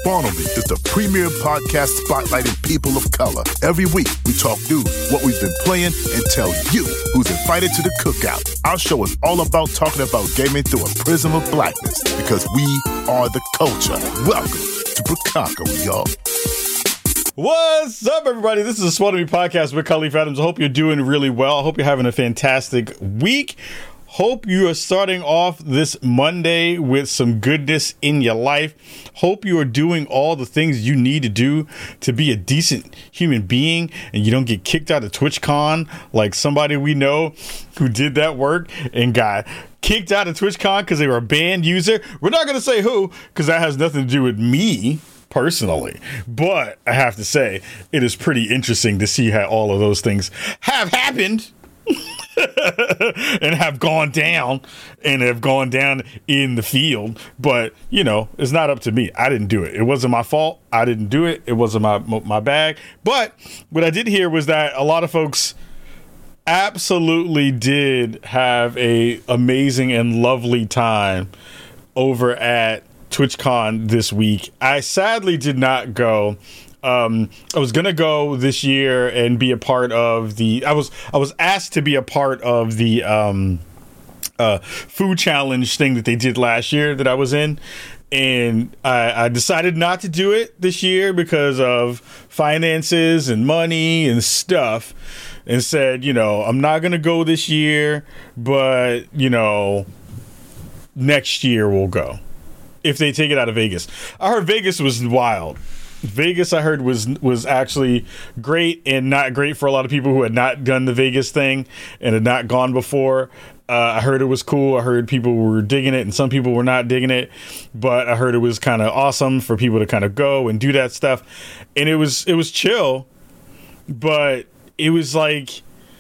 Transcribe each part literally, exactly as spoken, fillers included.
Spawn On Me is the premier podcast spotlighting people of color. Every week, we talk news, what we've been playing, and tell you who's invited to the cookout. Our show is all about talking about gaming through a prism of blackness, because we are the culture. Welcome to Bracocco, y'all. What's up, everybody? This is the Spawn On Me podcast with Khalif Adams. I hope you're doing really well. I hope you're having a fantastic week. Hope you are starting off this Monday with some goodness in your life. Hope you are doing all the things you need to do to be a decent human being and you don't get kicked out of TwitchCon like somebody we know who did that work and got kicked out of TwitchCon because they were a banned user. We're not going to say who, because that has nothing to do with me personally, but I have to say it is pretty interesting to see how all of those things have happened and have gone down and have gone down in the field. But you know, it's not up to me. I didn't do it. It wasn't my fault. I didn't do it. It wasn't my my bag. But what I did hear was that a lot of folks absolutely did have a amazing and lovely time over at TwitchCon this week. I sadly did not go. Um, I was gonna go this year and be a part of the. I was I was asked to be a part of the um, uh, food challenge thing that they did last year that I was in, and I, I decided not to do it this year because of finances and money and stuff, and said, you know, I'm not gonna go this year, but you know, next year we'll go if they take it out of Vegas. I heard Vegas was wild. Vegas, I heard, was was actually great and not great for a lot of people who had not done the Vegas thing and had not gone before. Uh, I heard it was cool. I heard people were digging it and some people were not digging it. But I heard it was kind of awesome for people to kind of go and do that stuff. And it was it was chill, but it was like,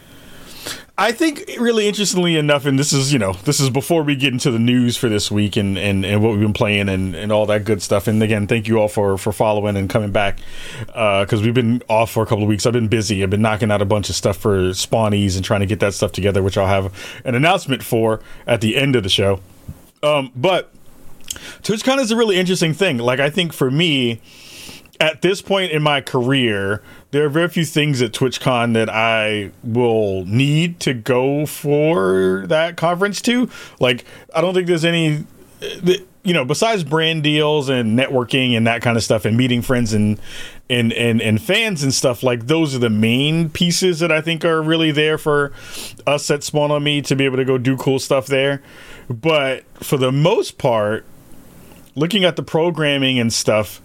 I think really interestingly enough, and this is, you know, this is before we get into the news for this week and, and, and what we've been playing and, and all that good stuff. And again, thank you all for, for following and coming back because uh, we've been off for a couple of weeks. I've been busy. I've been knocking out a bunch of stuff for Spawnies and trying to get that stuff together, which I'll have an announcement for at the end of the show. Um, but TwitchCon is a really interesting thing. Like, I think for me, at this point in my career, there are very few things at TwitchCon that I will need to go for that conference to. Like, I don't think there's any, you know, besides brand deals and networking and that kind of stuff and meeting friends and and and, and fans and stuff, like those are the main pieces that I think are really there for us at Spawn On Me to be able to go do cool stuff there. But for the most part, looking at the programming and stuff,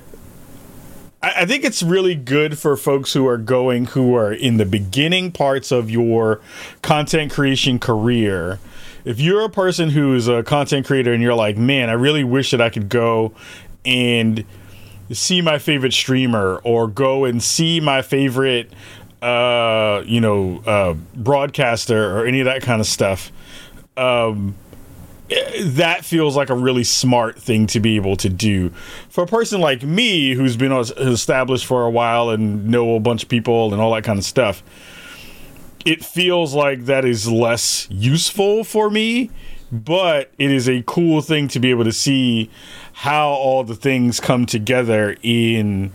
I think it's really good for folks who are going, who are in the beginning parts of your content creation career. If you're a person who is a content creator and you're like, man, I really wish that I could go and see my favorite streamer or go and see my favorite, uh, you know, uh, broadcaster or any of that kind of stuff. Um, that feels like a really smart thing to be able to do. For a person like me, who's been established for a while and know a bunch of people and all that kind of stuff, it feels like that is less useful for me, but it is a cool thing to be able to see how all the things come together in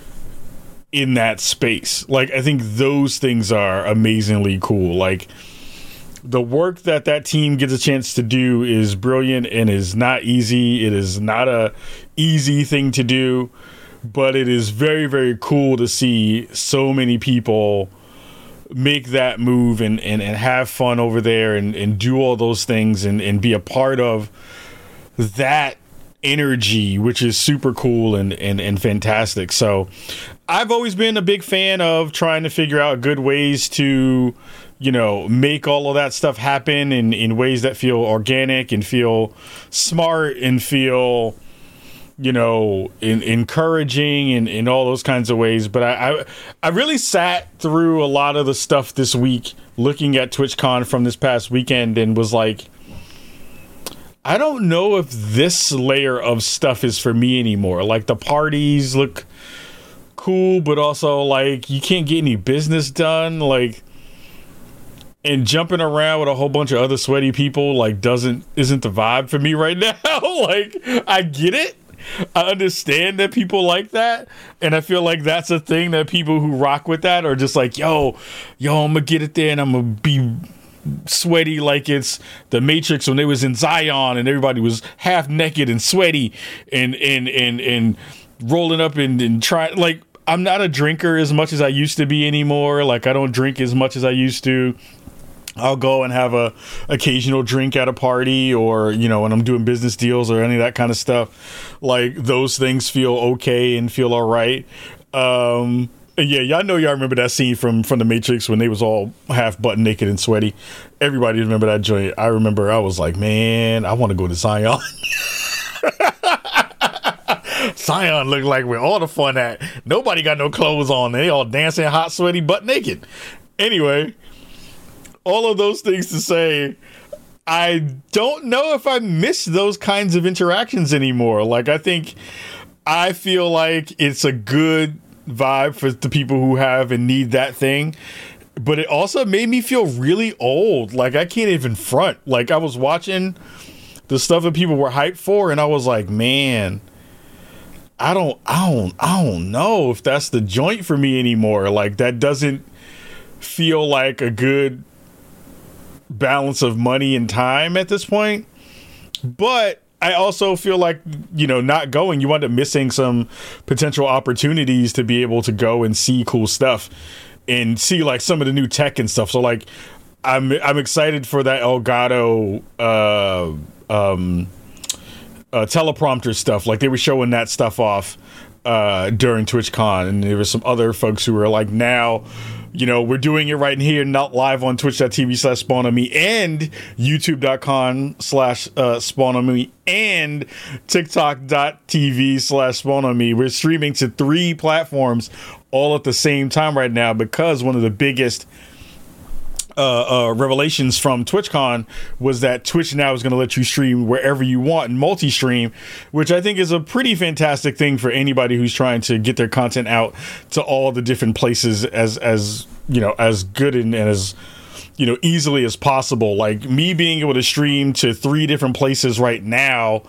in that space. Like, I think those things are amazingly cool. Like, the work that that team gets a chance to do is brilliant and is not easy. It is not a easy thing to do, but it is very, very cool to see so many people make that move and, and, and have fun over there and, and do all those things and, and be a part of that energy, which is super cool and, and, and fantastic. So I've always been a big fan of trying to figure out good ways to, you know, make all of that stuff happen in, in ways that feel organic and feel smart and feel, you know, in, encouraging and in all those kinds of ways. But I, I I really sat through a lot of the stuff this week looking at TwitchCon from this past weekend and was like, I don't know if this layer of stuff is for me anymore. Like, the parties look cool, but also like you can't get any business done. Like, and jumping around with a whole bunch of other sweaty people like doesn't isn't the vibe for me right now. Like, I get it, I understand that people like that, and I feel like that's a thing that people who rock with that are just like, yo, yo, I'm gonna get it there, and I'm gonna be sweaty like it's the Matrix when they was in Zion, and everybody was half naked and sweaty, and and and and rolling up and and trying. Like, I'm not a drinker as much as I used to be anymore. Like, I don't drink as much as I used to. I'll go and have a occasional drink at a party, or, you know, when I'm doing business deals or any of that kind of stuff. Like, those things feel okay and feel all right. Um, and yeah, y'all know y'all remember that scene from, from The Matrix when they was all half butt naked and sweaty. Everybody remember that joint. I remember I was like, man, I want to go to Zion. Zion looked like where all the fun at. Nobody got no clothes on. They all dancing hot, sweaty, butt naked. Anyway, all of those things to say, I don't know if I miss those kinds of interactions anymore. Like, I think I feel like it's a good vibe for the people who have and need that thing. But it also made me feel really old. Like, I can't even front. Like, I was watching the stuff that people were hyped for, and I was like, man, I don't, I don't, I don't know if that's the joint for me anymore. Like, that doesn't feel like a good balance of money and time at this point. But I also feel like, you know, not going, you wind up missing some potential opportunities to be able to go and see cool stuff and see like some of the new tech and stuff. So like, I'm I'm excited for that Elgato uh, um, uh, teleprompter stuff. Like, they were showing that stuff off uh, during TwitchCon, and there were some other folks who were like, now, you know, we're doing it right here, not live on twitch.tv slash spawn on me and youtube.com slash uh, spawn on me and tiktok.tv slash spawn on me. We're streaming to three platforms all at the same time right now, because one of the biggest uh, uh, revelations from TwitchCon was that Twitch now is going to let you stream wherever you want and multi-stream, which I think is a pretty fantastic thing for anybody who's trying to get their content out to all the different places as, as you know, as good and, and as, you know, easily as possible. Like, me being able to stream to three different places right now,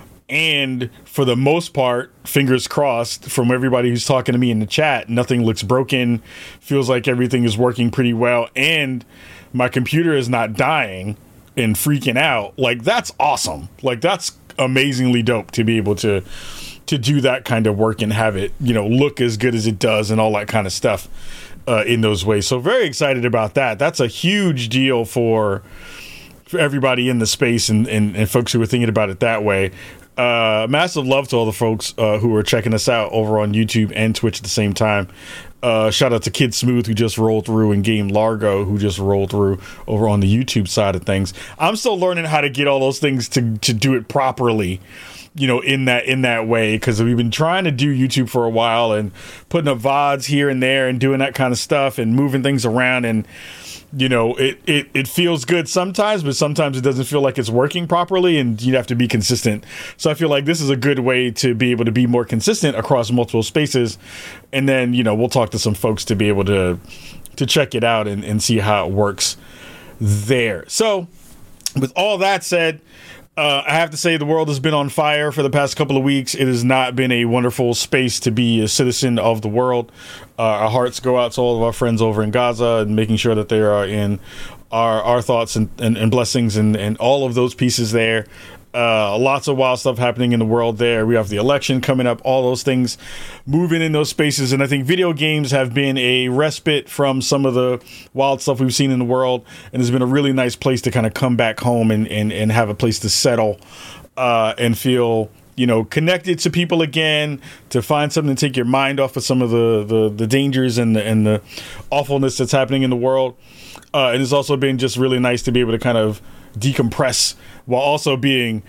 and for the most part, fingers crossed, from everybody who's talking to me in the chat, nothing looks broken, feels like everything is working pretty well, and my computer is not dying and freaking out. Like, that's awesome. Like, that's amazingly dope to be able to to do that kind of work and have it, you know, look as good as it does and all that kind of stuff uh, in those ways. So very excited about that. That's a huge deal for for everybody in the space and, and, and folks who are thinking about it that way. Uh, massive love to all the folks uh, who are checking us out over on YouTube and Twitch at the same time. Uh, shout out to Kid Smooth, who just rolled through, and Game Largo, who just rolled through over on the YouTube side of things. I'm still learning how to get all those things to to do it properly, you know, in that in that way, because we've been trying to do YouTube for a while and putting up V O Ds here and there and doing that kind of stuff and moving things around, and you know, it, it, it feels good sometimes, but sometimes it doesn't feel like it's working properly, and you have to be consistent. So I feel like this is a good way to be able to be more consistent across multiple spaces. And then, you know, we'll talk to some folks to be able to to check it out and, and see how it works there. So with all that said, Uh, I have to say the world has been on fire for the past couple of weeks. It has not been a wonderful space to be a citizen of the world. Uh, our hearts go out to all of our friends over in Gaza, and making sure that they are in our our thoughts and, and, and blessings and, and all of those pieces there. Uh, lots of wild stuff happening in the world there. We have the election coming up, all those things moving in those spaces. And I think video games have been a respite from some of the wild stuff we've seen in the world. And it's been a really nice place to kind of come back home and, and, and have a place to settle uh, and feel, you know, connected to people again, to find something to take your mind off of some of the, the, the dangers and the, and the awfulness that's happening in the world. Uh, and it's also been just really nice to be able to kind of decompress while also being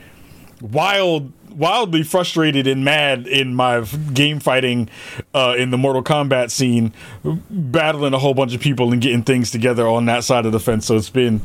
wild, wildly frustrated and mad in my game fighting uh, in the Mortal Kombat scene, battling a whole bunch of people and getting things together on that side of the fence. So it's been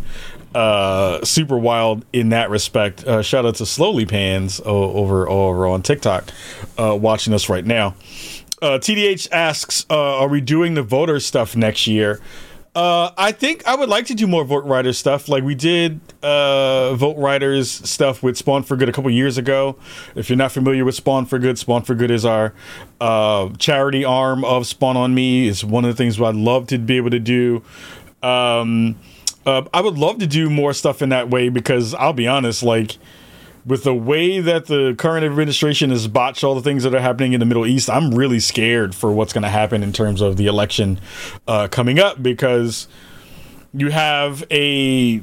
uh, super wild in that respect. Uh, shout out to Slowly Pans uh, over over on TikTok, uh, watching us right now. Uh, T D H asks, uh, are we doing the voter stuff next year? Uh, I think I would like to do more Vote Riders stuff. Like we did uh, Vote Riders stuff with Spawn for Good a couple years ago. If you're not familiar with Spawn for Good, Spawn for Good is our uh, charity arm of Spawn on Me. It's one of the things I'd love to be able to do. Um, uh, I would love to do more stuff in that way because I'll be honest, like with the way that the current administration has botched all the things that are happening in the Middle East, I'm really scared for what's going to happen in terms of the election uh, coming up, because you have a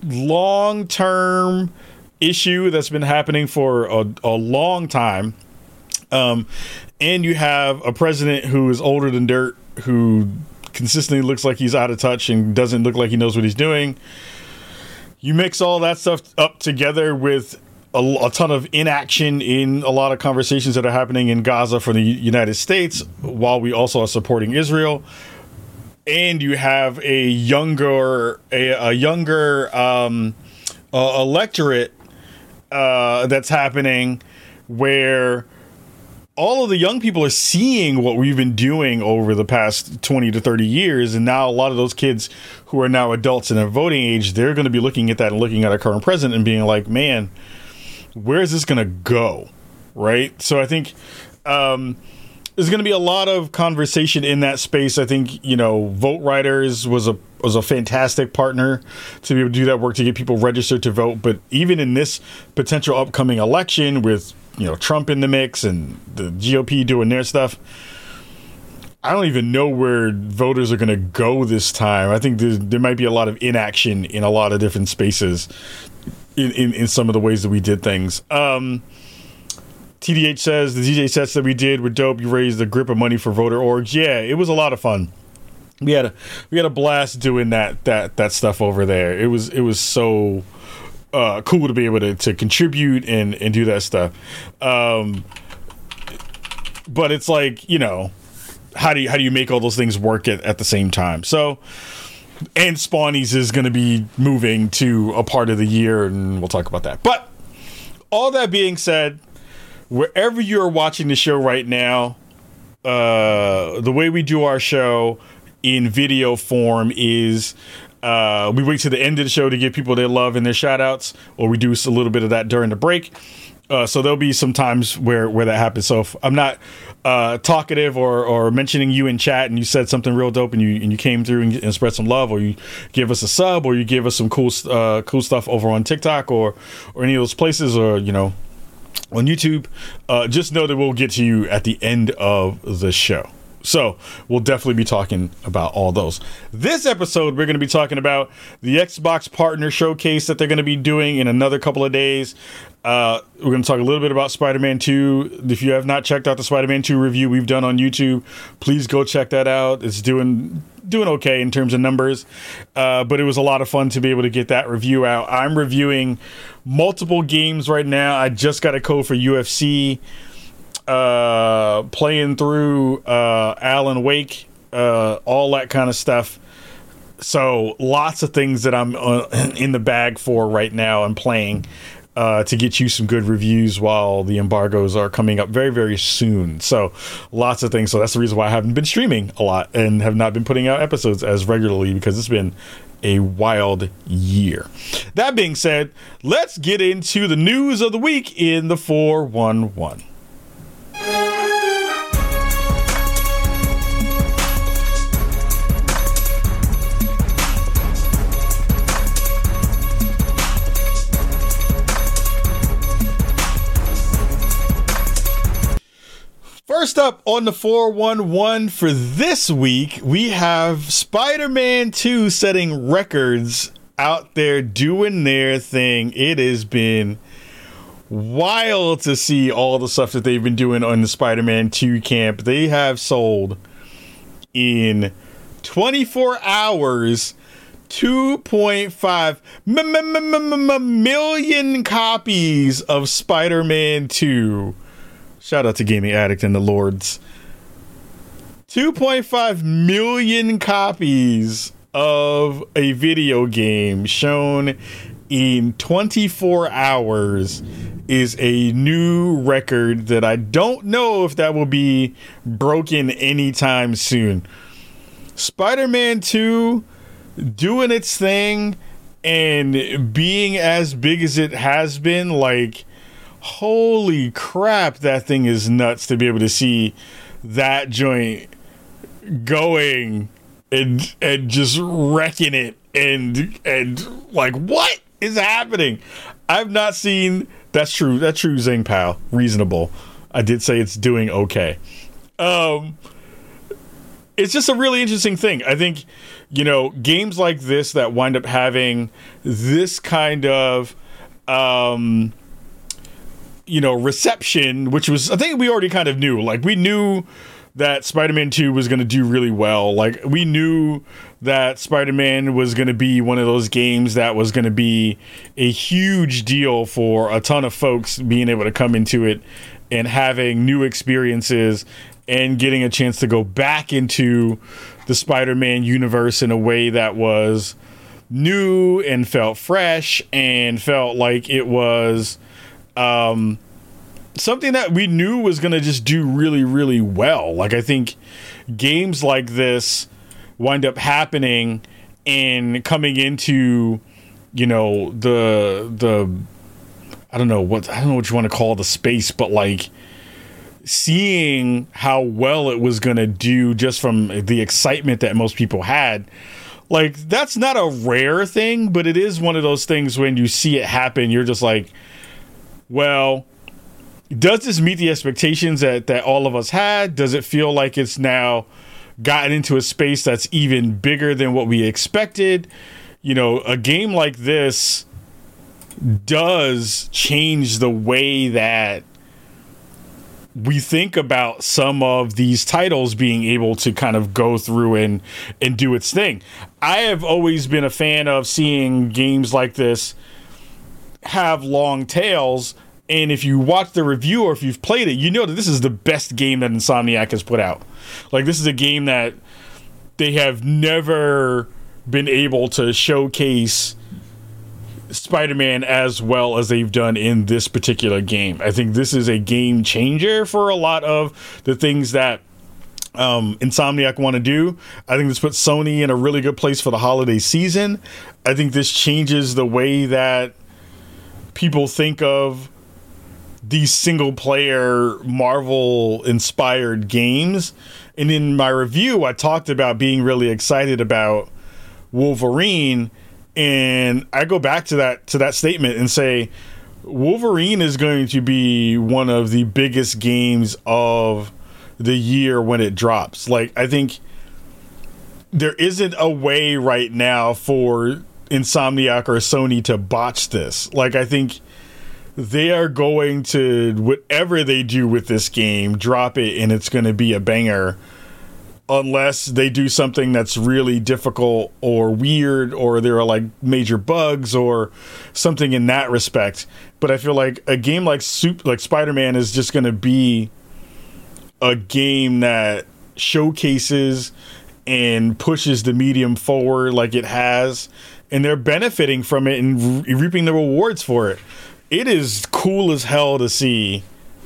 long-term issue that's been happening for a, a long time. Um, and you have a president who is older than dirt, who consistently looks like he's out of touch and doesn't look like he knows what he's doing. You mix all that stuff up together with a, a ton of inaction in a lot of conversations that are happening in Gaza from the United States, while we also are supporting Israel. And you have a younger, a, a younger um, uh, electorate uh, that's happening, where all of the young people are seeing what we've been doing over the past twenty to thirty years. And now a lot of those kids who are now adults in their voting age, they're going to be looking at that and looking at our current president and being like, man, where is this going to go? Right. So I think um, there's going to be a lot of conversation in that space. I think, you know, Vote Riders was a was a fantastic partner to be able to do that work to get people registered to vote. But even in this potential upcoming election with, you know, Trump in the mix and the G O P doing their stuff, I don't even know where voters are going to go this time. I think there might be a lot of inaction in a lot of different spaces in, in, in some of the ways that we did things. Um, T D H says the D J sets that we did were dope. You raised a grip of money for voter orgs. Yeah, it was a lot of fun. We had a we had a blast doing that that that stuff over there. It was it was so Uh, cool to be able to, to contribute and, and do that stuff. Um, but it's like, you know, how do you, how do you make all those things work at, at the same time? So, and Spawnies is going to be moving to a part of the year, and we'll talk about that. But all that being said, wherever you're watching the show right now, uh, the way we do our show in video form is Uh, we wait to the end of the show to give people their love and their shout outs, or we do a little bit of that during the break. Uh, so there'll be some times where, where that happens. So if I'm not uh, talkative or, or mentioning you in chat and you said something real dope and you and you came through and, and spread some love, or you give us a sub, or you give us some cool uh, cool stuff over on TikTok or or any of those places, or, you know, on YouTube, uh, just know that we'll get to you at the end of the show. So we'll definitely be talking about all those. This episode, we're going to be talking about the Xbox Partner Showcase that they're going to be doing in another couple of days. Uh, we're going to talk a little bit about Spider-Man two. If you have not checked out the Spider-Man two review we've done on YouTube, please go check that out. It's doing doing okay in terms of numbers, uh, but it was a lot of fun to be able to get that review out. I'm reviewing multiple games right now. I just got a code for U F C. Uh, playing through uh, Alan Wake, uh, all that kind of stuff. So lots of things that I'm uh, in the bag for right now. I'm playing uh, to get you some good reviews while the embargoes are coming up very, very soon. So lots of things. So that's the reason why I haven't been streaming a lot and have not been putting out episodes as regularly, because it's been a wild year. That being said, let's get into the news of the week in the four one one. First up on the four one one for this week, we have Spider-Man two setting records out there doing their thing. It has been wild to see all the stuff that they've been doing on the Spider-Man two camp. They have sold in twenty-four hours two point five million copies of Spider-Man two. Shout out to Gaming Addict and the Lords. two point five million copies of a video game shown in twenty-four hours is a new record that I don't know if that will be broken anytime soon. Spider-Man two doing its thing and being as big as it has been, like, holy crap, that thing is nuts to be able to see that joint going and and just wrecking it and and like, what is happening? I've not seen. That's true. That's true. Zing Pal, reasonable. I did say it's doing okay. Um, it's just a really interesting thing. I think, you know, games like this that wind up having this kind of, um, you know, reception, which was, I think we already kind of knew. Like, we knew that Spider-Man two was going to do really well. Like, we knew that Spider-Man was going to be one of those games that was going to be a huge deal for a ton of folks being able to come into it and having new experiences and getting a chance to go back into the Spider-Man universe in a way that was new and felt fresh and felt like it was um, something that we knew was going to just do really, really well. Like, I think games like this wind up happening and coming into, you know, the, the, I don't know what, I don't know what you want to call the space, but like, seeing how well it was going to do just from the excitement that most people had, like, that's not a rare thing, but it is one of those things when you see it happen, you're just like, well, does this meet the expectations that, that all of us had? Does it feel like it's now gotten into a space that's even bigger than what we expected? You know, a game like this does change the way that we think about some of these titles being able to kind of go through and, and do its thing. I have always been a fan of seeing games like this have long tails. And if you watch the review or if you've played it, you know that this is the best game that Insomniac has put out. Like, this is a game that they have never been able to showcase Spider-Man as well as they've done in this particular game. I think this is a game changer for a lot of the things that um, Insomniac want to do. I think this puts Sony in a really good place for the holiday season. I think this changes the way that people think of these single-player Marvel-inspired games. And in my review, I talked about being really excited about Wolverine. And I go back to that to that statement and say, Wolverine is going to be one of the biggest games of the year when it drops. Like, I think there isn't a way right now for Insomniac or Sony to botch this. Like, I think they are going to, whatever they do with this game, drop it and it's going to be a banger. Unless they do something that's really difficult or weird, or there are like major bugs or something in that respect. But I feel like a game like Soup, like Spider-Man is just going to be a game that showcases and pushes the medium forward like it has, and they're benefiting from it and re- reaping the rewards for it. It is cool as hell to see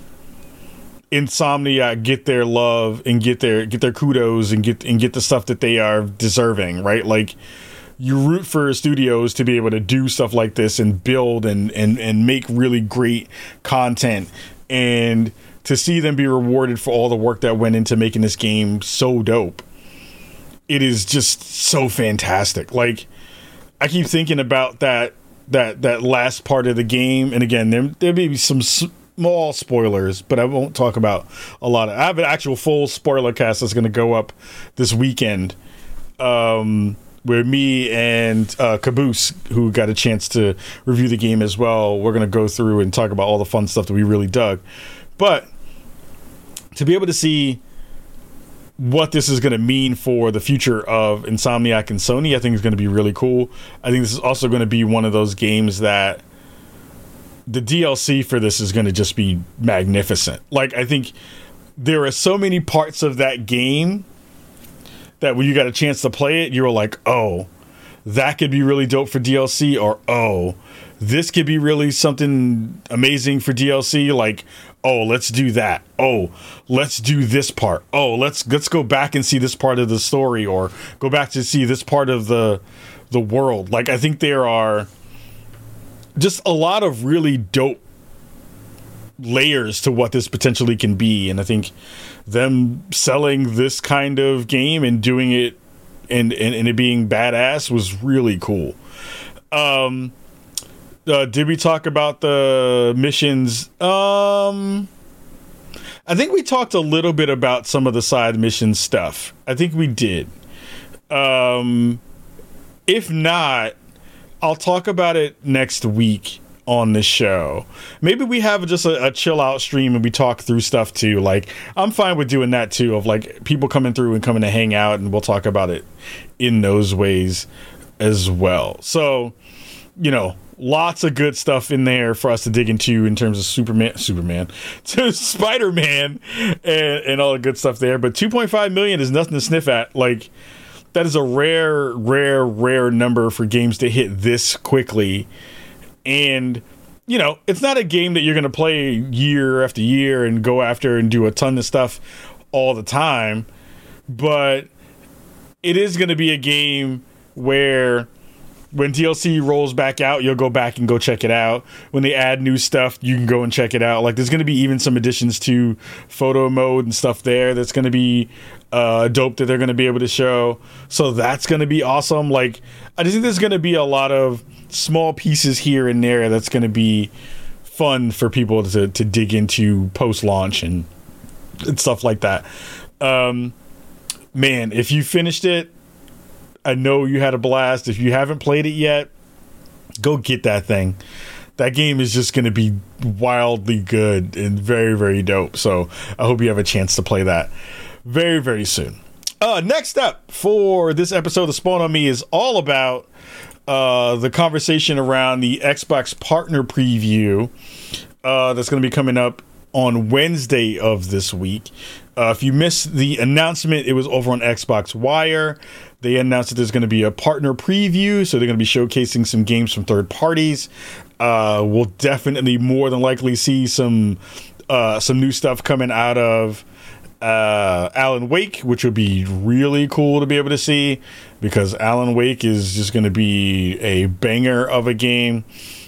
Insomniac get their love and get their get their kudos and get and get the stuff that they are deserving, right? Like, you root for studios to be able to do stuff like this and build and and and make really great content, and to see them be rewarded for all the work that went into making this game so dope. It is just so fantastic. Like, I keep thinking about that that that last part of the game, and again, there there may be some small spoilers, but I won't talk about a lot of. I have an actual full spoiler cast that's going to go up this weekend, um, where me and uh, Caboose, who got a chance to review the game as well, we're going to go through and talk about all the fun stuff that we really dug. But to be able to see what this is going to mean for the future of Insomniac and Sony, I think is going to be really cool. I think this is also going to be one of those games that the D L C for this is going to just be magnificent. Like, I think there are so many parts of that game that when you got a chance to play it, you were like, oh, that could be really dope for D L C, or oh, this could be really something amazing for D L C. Like, Oh, let's do that. Oh, let's do this part. Oh, let's let's go back and see this part of the story, or go back to see this part of the the world. Like, I think there are just a lot of really dope layers to what this potentially can be, and I think them selling this kind of game and doing it and and, and it being badass was really cool. Um. Uh, did we talk about the missions? Um, I think we talked a little bit about some of the side mission stuff. I think we did. Um, if not, I'll talk about it next week on the show. Maybe we have just a, a chill out stream and we talk through stuff too. Like, I'm fine with doing that too, of like people coming through and coming to hang out, and we'll talk about it in those ways as well. So, you know, lots of good stuff in there for us to dig into in terms of Superman, Superman, to Spider-Man, and, and all the good stuff there. But two point five million is nothing to sniff at. Like, that is a rare, rare, rare number for games to hit this quickly. And, you know, it's not a game that you're going to play year after year and go after and do a ton of stuff all the time. But it is going to be a game where when D L C rolls back out, you'll go back and go check it out. When they add new stuff, you can go and check it out. Like, there's going to be even some additions to photo mode and stuff there that's going to be uh, dope that they're going to be able to show. So that's going to be awesome. Like, I just think there's going to be a lot of small pieces here and there that's going to be fun for people to, to dig into post-launch and, and stuff like that. Um, man, if you finished it, I know you had a blast. If you haven't played it yet, go get that thing. That game is just going to be wildly good and very, very dope. So I hope you have a chance to play that very, very soon. Uh, next up for this episode of Spawn on Me is all about uh, the conversation around the Xbox Partner Preview uh, that's going to be coming up on Wednesday of this week. Uh, if you missed the announcement, it was over on Xbox Wire. They announced that there's going to be a partner preview, so they're going to be showcasing some games from third parties. Uh, we'll definitely more than likely see some uh, some new stuff coming out of uh, Alan Wake, which would be really cool to be able to see, because Alan Wake is just going to be a banger of a game.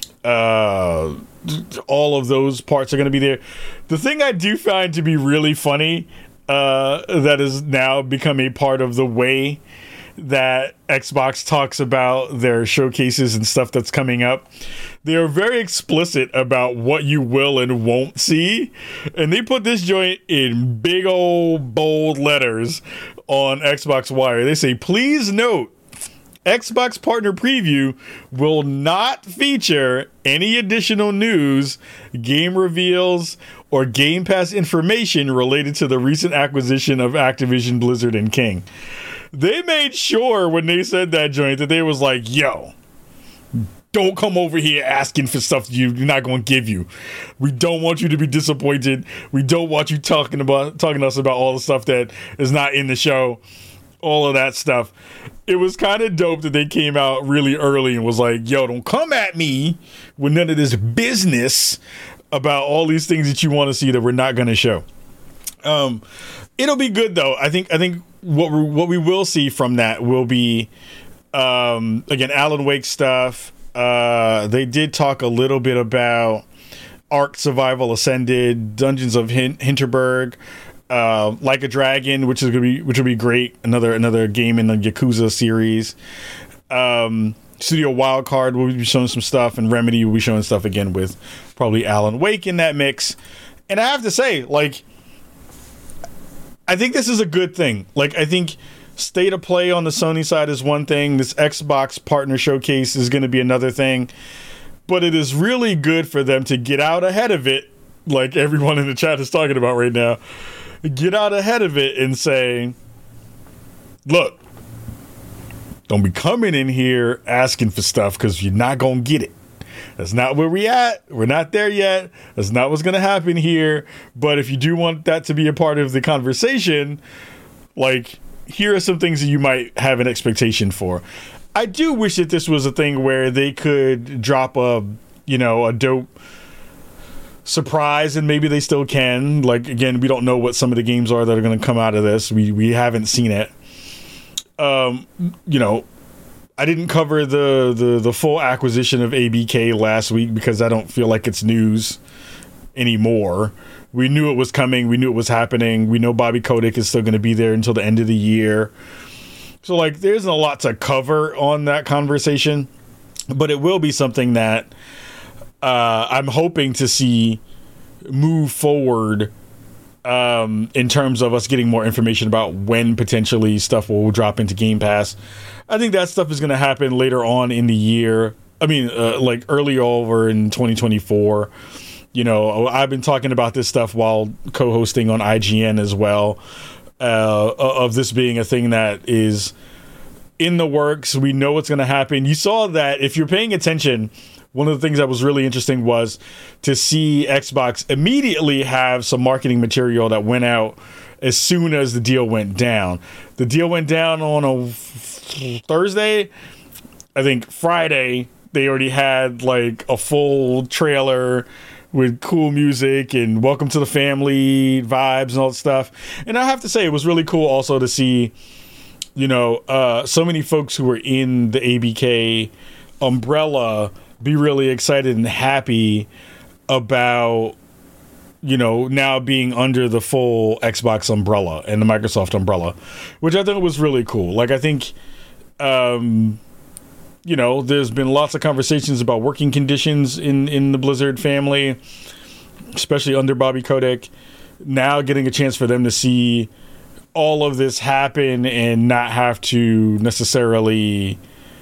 Uh, all of those parts are going to be there. The thing I do find to be really funny, uh, that is now become a part of the way that Xbox talks about their showcases and stuff that's coming up. They are very explicit about what you will and won't see, and they put this joint in big old bold letters on Xbox Wire. They say, please note, Xbox Partner Preview will not feature any additional news, game reveals, or Game Pass information related to the recent acquisition of Activision, Blizzard, and King. They made sure when they said that joint that they was like, yo, don't come over here asking for stuff you're not going to give you. We don't want you to be disappointed. We don't want you talking about talking to us about all the stuff that is not in the show. All of that stuff. It was kind of dope that they came out really early and was like, yo, don't come at me with none of this business about all these things that you want to see that we're not going to show. Um, it'll be good though. I think, I think what we, what we will see from that will be, um, again, Alan Wake stuff. Uh, they did talk a little bit about Ark Survival Ascended, Dungeons of Hin- Hinterberg, Uh, Like a Dragon, which is gonna be which will be great. Another another game in the Yakuza series. Um, Studio Wildcard will be showing some stuff, and Remedy will be showing stuff again with probably Alan Wake in that mix. And I have to say, like, I think this is a good thing. Like, I think state of play on the Sony side is one thing. This Xbox partner showcase is going to be another thing. But it is really good for them to get out ahead of it, like everyone in the chat is talking about right now. Get out ahead of it and say, look, don't be coming in here asking for stuff because you're not going to get it. That's not where we at. We're not there yet. That's not what's going to happen here. But if you do want that to be a part of the conversation, like, here are some things that you might have an expectation for. I do wish that this was a thing where they could drop a, you know, a dope surprise, and maybe they still can. Like, again, we don't know what some of the games are that are going to come out of this. We we haven't seen it. Um, you know, I didn't cover the, the, the full acquisition of A B K last week because I don't feel like it's news anymore. We knew it was coming. We knew it was happening. We know Bobby Kotick is still going to be there until the end of the year. So, like, there isn't a lot to cover on that conversation, but it will be something that uh, I'm hoping to see move forward um, in terms of us getting more information about when potentially stuff will drop into Game Pass. I think that stuff is going to happen later on in the year. I mean, uh, like early over in twenty twenty-four. You know, I've been talking about this stuff while co-hosting on I G N as well, uh, of this being a thing that is in the works. We know what's going to happen. You saw that if you're paying attention, one of the things that was really interesting was to see Xbox immediately have some marketing material that went out as soon as the deal went down. The deal went down on a Thursday. I think Friday, they already had like a full trailer with cool music and welcome to the family vibes and all that stuff. And I have to say, it was really cool also to see, you know, uh, so many folks who were in the A B K umbrella be really excited and happy about, you know, now being under the full Xbox umbrella and the Microsoft umbrella, which I thought was really cool. Like, I think, um, you know, there's been lots of conversations about working conditions in, in the Blizzard family, especially under Bobby Kotick. Now getting a chance for them to see all of this happen and not have to necessarily,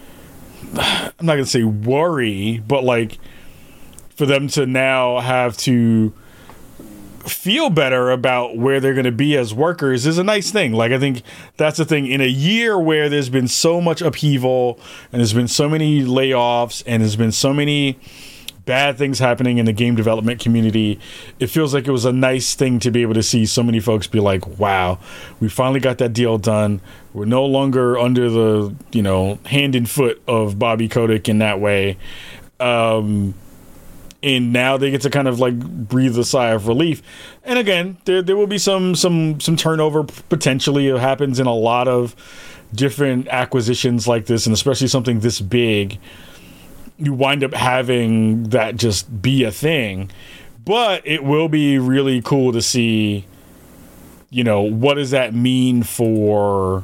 I'm not going to say worry, but like for them to now have to feel better about where they're going to be as workers is a nice thing. Like, I think that's the thing in a year where there's been so much upheaval and there's been so many layoffs and there's been so many bad things happening in the game development community. It feels like it was a nice thing to be able to see so many folks be like, wow, we finally got that deal done. We're no longer under the, you know, hand and foot of Bobby Kotick in that way. Um, And now they get to kind of like breathe a sigh of relief. And again, there there will be some some some turnover potentially. It happens in a lot of different acquisitions like this, and especially something this big. You wind up having that just be a thing. But it will be really cool to see, you know, what does that mean for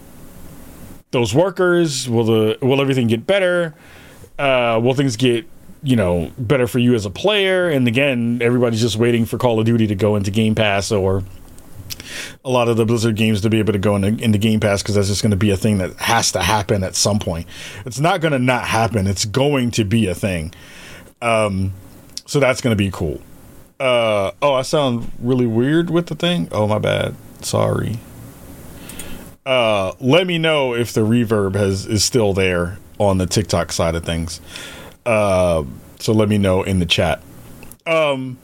those workers? Will the will everything get better? Uh, will things get, you know, better for you as a player? And again, everybody's just waiting for Call of Duty to go into Game Pass, or a lot of the Blizzard games to be able to go into, into Game Pass, because that's just going to be a thing that has to happen at some point. It's not going to not happen. It's going to be a thing. Um, so that's going to be cool. Uh, oh, I sound really weird with the thing? Oh, my bad. Sorry. Uh, let me know if the reverb has is still there on the TikTok side of things. Uh, so let me know in the chat. Um,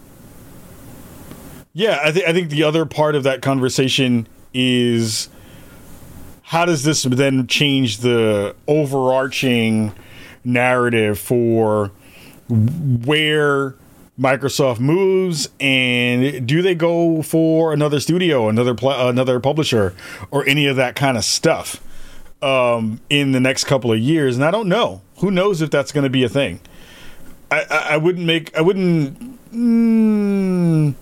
yeah, I think I think the other part of that conversation is, how does this then change the overarching narrative for where Microsoft moves, and do they go for another studio, another pl- another publisher, or any of that kind of stuff um, in the next couple of years? And I don't know. Who knows if that's going to be a thing? I, I, I wouldn't make. I wouldn't. Mm,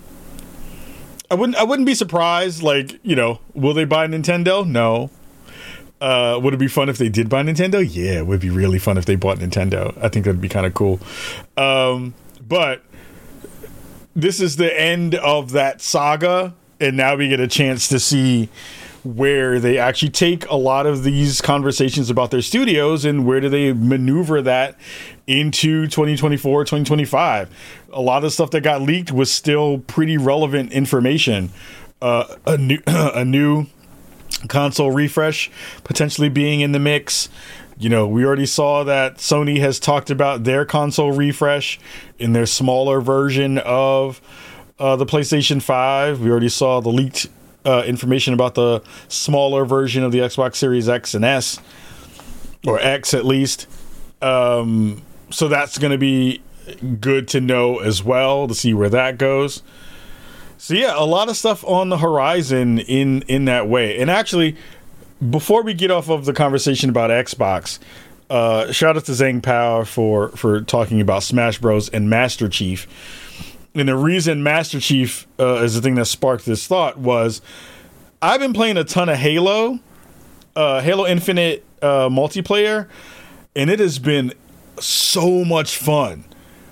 I wouldn't. I wouldn't be surprised. Like, you know, will they buy Nintendo? No. Uh, would it be fun if they did buy Nintendo? Yeah, it would be really fun if they bought Nintendo. I think that'd be kind of cool. Um, but this is the end of that saga, and now we get a chance to see where they actually take a lot of these conversations about their studios and where do they maneuver that into twenty twenty-four, twenty twenty-five. A lot of stuff that got leaked was still pretty relevant information. Uh, a new, a new console refresh potentially being in the mix. You know, we already saw that Sony has talked about their console refresh in their smaller version of uh, the PlayStation five. We already saw the leaked uh, information about the smaller version of the Xbox Series X and S, or X at least. Um, so that's going to be good to know as well to see where that goes. So yeah, a lot of stuff on the horizon in in that way. And actually, before we get off of the conversation about Xbox, uh, shout out to Zhang Pao for for talking about Smash Bros. And Master Chief. And the reason Master Chief uh, is the thing that sparked this thought was I've been playing a ton of Halo, uh, Halo Infinite uh, multiplayer, and it has been so much fun.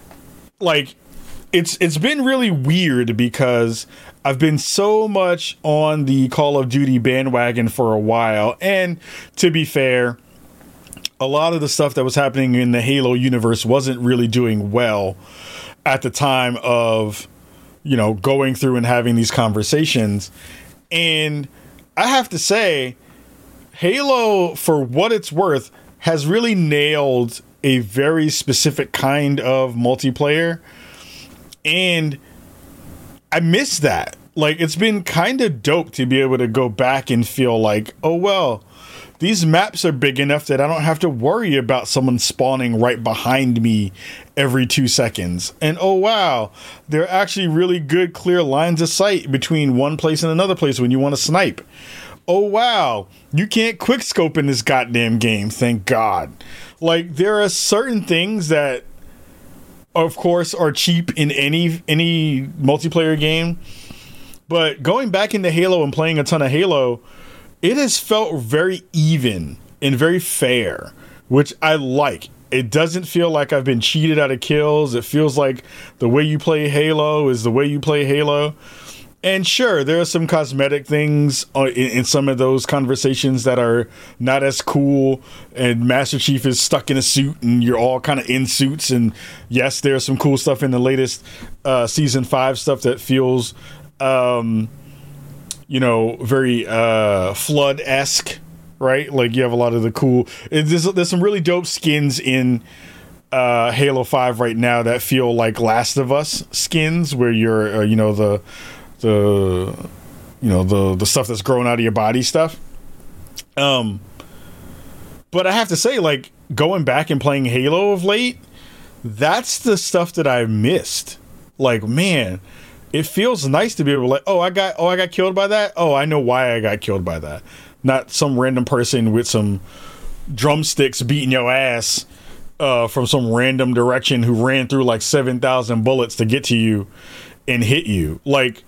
Like, it's it's been really weird because I've been so much on the Call of Duty bandwagon for a while, and to be fair, a lot of the stuff that was happening in the Halo universe wasn't really doing well at the time of, you know, going through and having these conversations. And I have to say, Halo, for what it's worth, has really nailed a very specific kind of multiplayer. And I miss that. Like, it's been kind of dope to be able to go back and feel like, oh, well, these maps are big enough that I don't have to worry about someone spawning right behind me every two seconds. And oh, wow, there are actually really good, clear lines of sight between one place and another place when you want to snipe. Oh, wow, you can't quick scope in this goddamn game, thank God. Like, there are certain things that, of course, are cheap in any any multiplayer game. But going back into Halo and playing a ton of Halo, it has felt very even and very fair, which I like. It doesn't feel like I've been cheated out of kills. It feels like the way you play Halo is the way you play Halo. And sure, there are some cosmetic things in, in some of those conversations that are not as cool. And Master Chief is stuck in a suit and you're all kind of in suits. And yes, there's some cool stuff in the latest uh, season five stuff that feels... Um, you know, very uh, Flood-esque, right? Like, you have a lot of the cool... It, there's, there's some really dope skins in uh, Halo five right now that feel like Last of Us skins, where you're, uh, you know, the... the you know, the, the stuff that's growing out of your body stuff. Um, but I have to say, like, going back and playing Halo of late, that's the stuff that I missed. Like, man... It feels nice to be able to, like, oh, I got, oh, I got killed by that. Oh, I know why I got killed by that. Not some random person with some drumsticks beating your ass uh, from some random direction who ran through like seven thousand bullets to get to you and hit you. Like,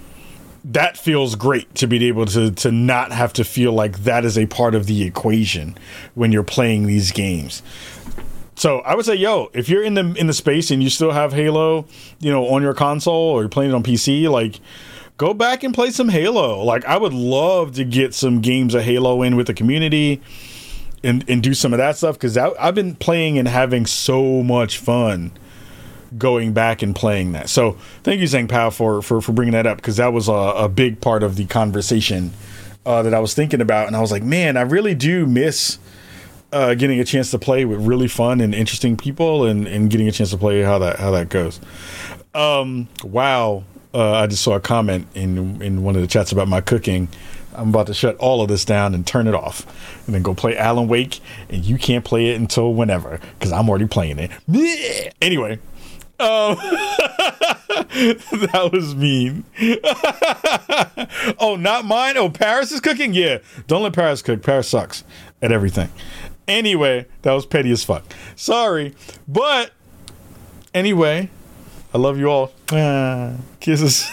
that feels great to be able to to not have to feel like that is a part of the equation when you're playing these games. So I would say, yo, if you're in the in the space and you still have Halo, you know, on your console or you're playing it on P C, like, go back and play some Halo. Like, I would love to get some games of Halo in with the community and, and do some of that stuff, because I've been playing and having so much fun going back and playing that. So thank you, Zhang Pao, for, for, for bringing that up, because that was a, a big part of the conversation uh, that I was thinking about. And I was like, man, I really do miss... Uh, getting a chance to play with really fun and interesting people, and, and getting a chance to play how that how that goes. Um, wow, uh, I just saw a comment in in one of the chats about my cooking. I'm about to shut all of this down and turn it off, and then go play Alan Wake. And you can't play it until whenever, because I'm already playing it. Anyway, um, that was mean. Oh, not mine. Oh, Paris is cooking. Yeah, don't let Paris cook. Paris sucks at everything. Anyway, that was petty as fuck. Sorry. But anyway, I love you all. Ah, kisses.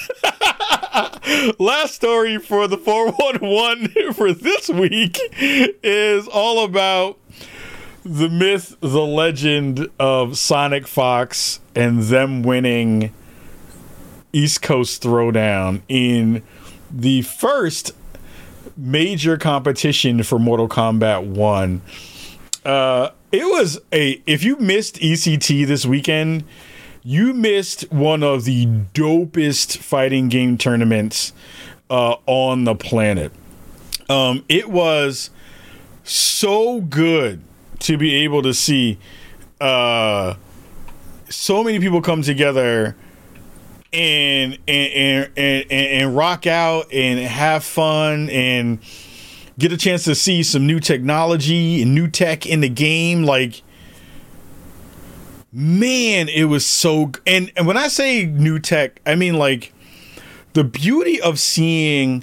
Last story for the four one one for this week is all about the myth, the legend of Sonic Fox and them winning East Coast Throwdown in the first major competition for Mortal Kombat one. Uh, it was a, if you missed E C T this weekend, you missed one of the dopest fighting game tournaments uh, on the planet. Um, it was so good to be able to see uh, so many people come together and and, and and and rock out and have fun and get a chance to see some new technology and new tech in the game. Like, man, it was so. And, and when I say new tech, I mean like the beauty of seeing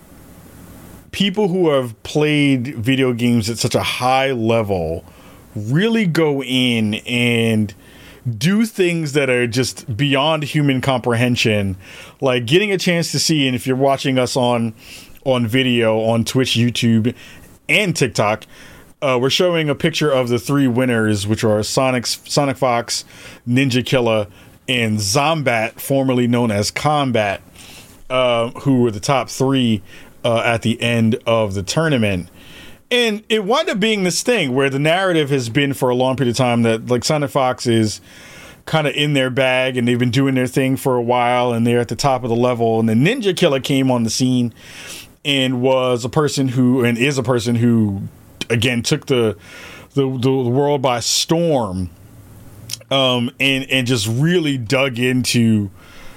people who have played video games at such a high level really go in and do things that are just beyond human comprehension, like getting a chance to see. And if you're watching us on on video on Twitch, YouTube, and TikTok, uh, we're showing a picture of the three winners, which are Sonic, Sonic Fox, Ninja Killa, and Zombat, formerly known as Combat, uh, who were the top three uh, at the end of the tournament. And it wound up being this thing where the narrative has been for a long period of time that like Sonic Fox is kind of in their bag and they've been doing their thing for a while and they're at the top of the level. And then Ninja Killa came on the scene and was a person who, and is a person who, again, took the the, the world by storm, um, and and just really dug into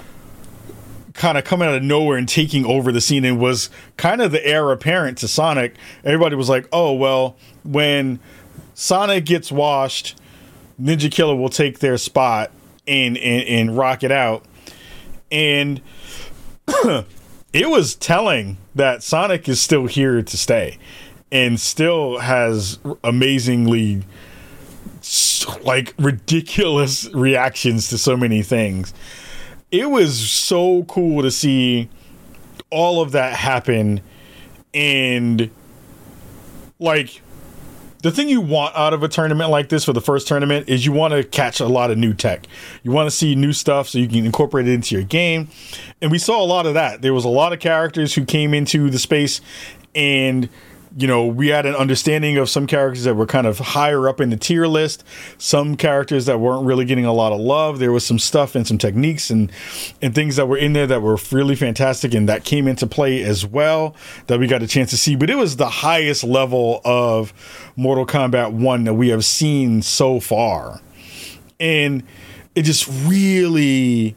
kind of coming out of nowhere and taking over the scene, and was kind of the heir apparent to Sonic. Everybody was like, oh, well, when Sonic gets washed, Ninja Killa will take their spot and, and, and rock it out. And it was telling that Sonic is still here to stay and still has amazingly like ridiculous reactions to so many things. It was so cool to see all of that happen. And like the thing you want out of a tournament like this for the first tournament is you want to catch a lot of new tech. You want to see new stuff so you can incorporate it into your game. And we saw a lot of that. There was a lot of characters who came into the space, and you know, we had an understanding of some characters that were kind of higher up in the tier list, some characters that weren't really getting a lot of love. There was some stuff and some techniques and and things that were in there that were really fantastic and that came into play as well that we got a chance to see. But it was the highest level of Mortal Kombat one that we have seen so far. And it just really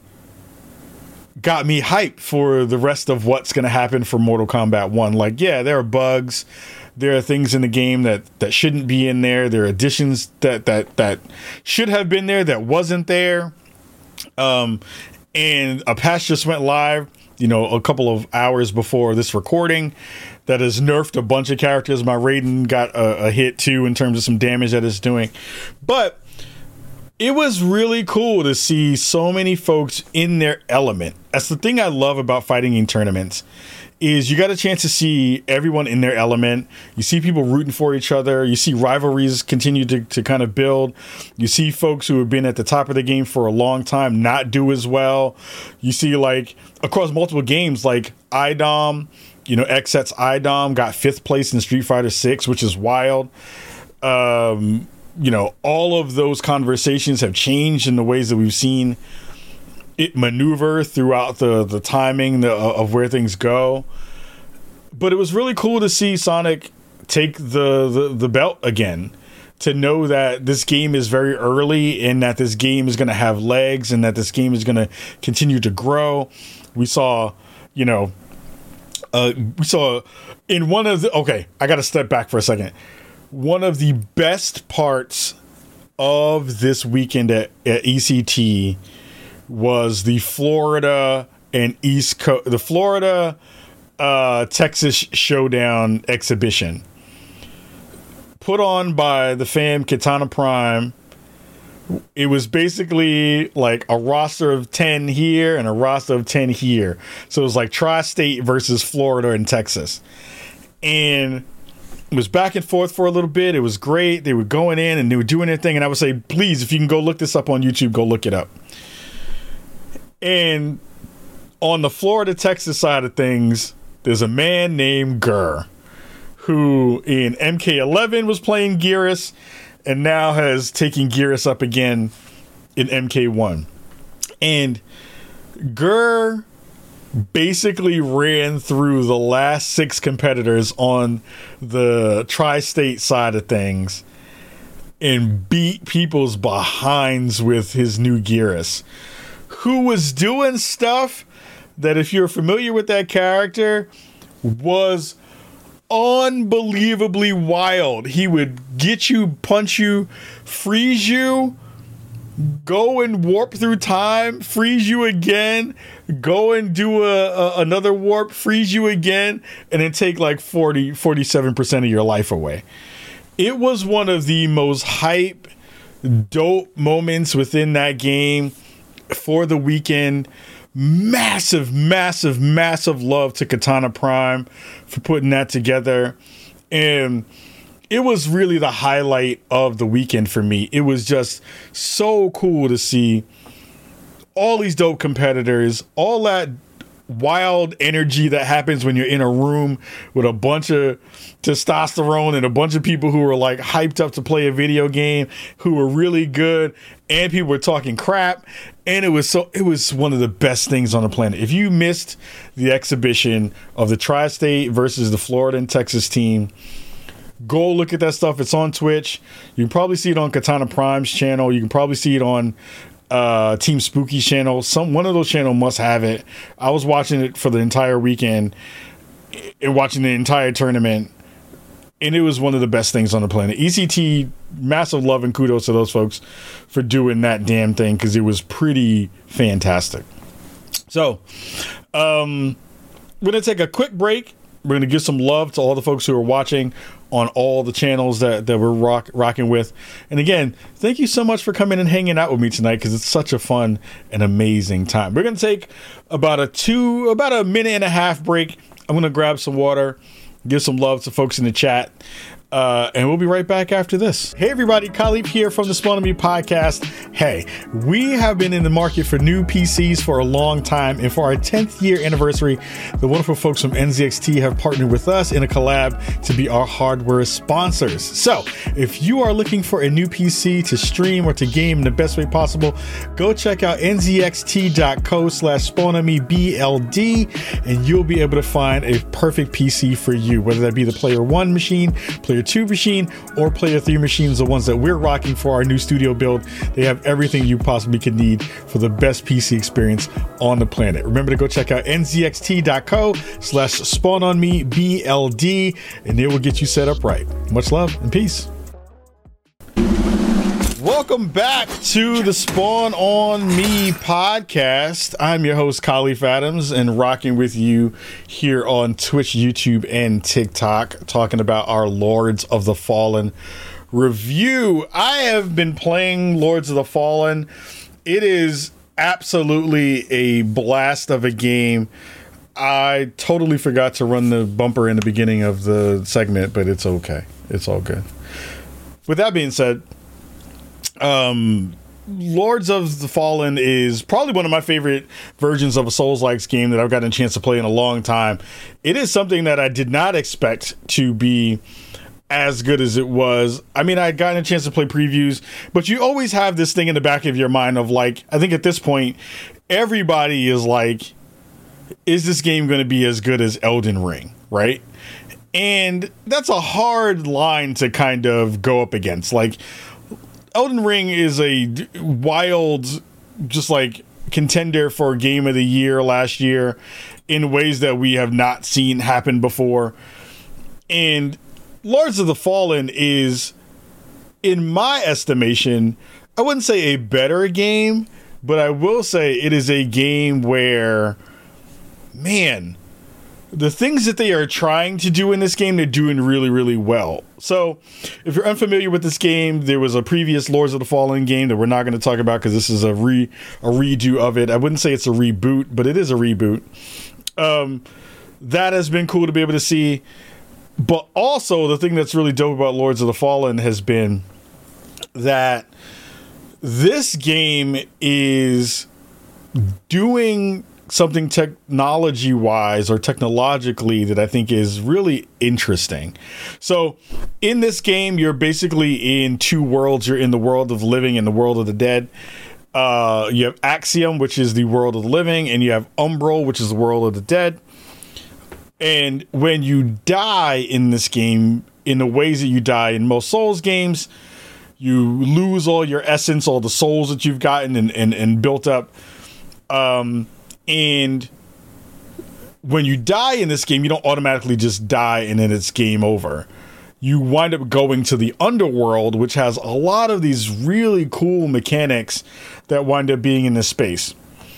got me hyped for the rest of what's going to happen for Mortal Kombat one. Like, yeah, there are bugs. There are things in the game that, that shouldn't be in there. There are additions that, that, that should have been there that wasn't there. Um, and a patch just went live, you know, a couple of hours before this recording that has nerfed a bunch of characters. My Raiden got a, a hit too in terms of some damage that it's doing. But it was really cool to see so many folks in their element. That's the thing I love about fighting in tournaments, is you got a chance to see everyone in their element. You see people rooting for each other. You see rivalries continue to, to kind of build. You see folks who have been at the top of the game for a long time not do as well. You see, like, across multiple games, like I D O M, you know, X Set's I D O M got fifth place in Street Fighter six, which is wild. Um... You know, all of those conversations have changed in the ways that we've seen it maneuver throughout the, the timing the, of where things go. But it was really cool to see Sonic take the, the, the belt again, to know that this game is very early and that this game is going to have legs and that this game is going to continue to grow. We saw, you know, uh, we saw in one of the, okay, I got to step back for a second. One of the best parts of this weekend at, at E C T was the Florida and East Coast, the Florida uh, Texas Showdown exhibition put on by the fam Katana Prime. It was basically like a roster of ten here and a roster of ten here. So it was like Tri-State versus Florida and Texas. And it was back and forth for a little bit. It was great. They were going in and they were doing their thing. And I would say, please, if you can go look this up on YouTube, go look it up. And on the Florida-Texas side of things, there's a man named Gurr, who in M K eleven was playing Geras and now has taken Geras up again in M K one. And Gurr basically ran through the last six competitors on the Tri-State side of things and beat people's behinds with his new Geras, who was doing stuff that, if you're familiar with that character, was unbelievably wild. He would get you, punch you, freeze you, go and warp through time, freeze you again, go and do a, a another warp, freeze you again, and then take like forty, forty-seven percent of your life away. It was one of the most hype, dope moments within that game for the weekend. Massive, massive, massive love to Katana Prime for putting that together. And it was really the highlight of the weekend for me. It was just so cool to see all these dope competitors, all that wild energy that happens when you're in a room with a bunch of testosterone and a bunch of people who are like hyped up to play a video game, who were really good, and people were talking crap. And it was so it was one of the best things on the planet. If you missed the exhibition of the Tri-State versus the Florida and Texas team, go look at that stuff. It's on Twitch. You can probably see it on Katana Prime's channel. You can probably see it on uh, Team Spooky's channel. Some one of those channels must have it. I was watching it for the entire weekend and watching the entire tournament, and it was one of the best things on the planet. E C T, massive love and kudos to those folks for doing that damn thing, because it was pretty fantastic. So, um, we're going to take a quick break. We're going to give some love to all the folks who are watching on all the channels that, that we're rock, rocking with. And again, thank you so much for coming and hanging out with me tonight, because it's such a fun and amazing time. We're going to take about a two, about a minute and a half break. I'm going to grab some water, give some love to folks in the chat. Uh, and we'll be right back after this. Hey everybody, Khalif here from the Spawn on Me podcast. Hey, we have been in the market for new P Cs for a long time, and for our tenth year anniversary, the wonderful folks from N Z X T have partnered with us in a collab to be our hardware sponsors. So if you are looking for a new P C to stream or to game in the best way possible, go check out N Z X T dot co slash Spawn on Me B L D, and you'll be able to find a perfect P C for you, whether that be the Player One machine, Player Two machine, or Player Three machines, the ones that we're rocking for our new studio build. They have everything you possibly could need for the best P C experience on the planet. Remember to go check out N Z X T dot co slash Spawn on Me B L D, and it will get you set up right. Much love and peace. Welcome back to the Spawn on Me podcast. I'm your host, Khalif Adams, and rocking with you here on Twitch, YouTube, and TikTok, talking about our Lords of the Fallen review. I have been playing Lords of the Fallen. It is absolutely a blast of a game. I totally forgot to run the bumper in the beginning of the segment, but it's okay. It's all good. With that being said, Um, Lords of the Fallen is probably one of my favorite versions of a Souls-like game that I've gotten a chance to play in a long time. It is something that I did not expect to be as good as it was. I mean, I'd gotten a chance to play previews, but you always have this thing in the back of your mind of like, I think at this point, everybody is like, is this game going to be as good as Elden Ring, right? And that's a hard line to kind of go up against. Like, Elden Ring is a wild, just like contender for Game of the Year last year in ways that we have not seen happen before. And Lords of the Fallen is, in my estimation, I wouldn't say a better game, but I will say it is a game where, man, the things that they are trying to do in this game, they're doing really, really well. So, if you're unfamiliar with this game, there was a previous Lords of the Fallen game that we're not going to talk about because this is a re a redo of it. I wouldn't say it's a reboot, but it is a reboot. Um, that has been cool to be able to see. But also, the thing that's really dope about Lords of the Fallen has been that this game is doing something technology-wise or technologically that I think is really interesting. So in this game, you're basically in two worlds. You're in the world of the living and the world of the dead. Uh, you have Axiom, which is the world of the living, and you have Umbral, which is the world of the dead. And when you die in this game, in the ways that you die in most Souls games, you lose all your essence, all the souls that you've gotten and, and, and built up. Um... And when you die in this game, you don't automatically just die and then it's game over. you wind up going to the underworld, which has a lot of these really cool mechanics that wind up being in this space.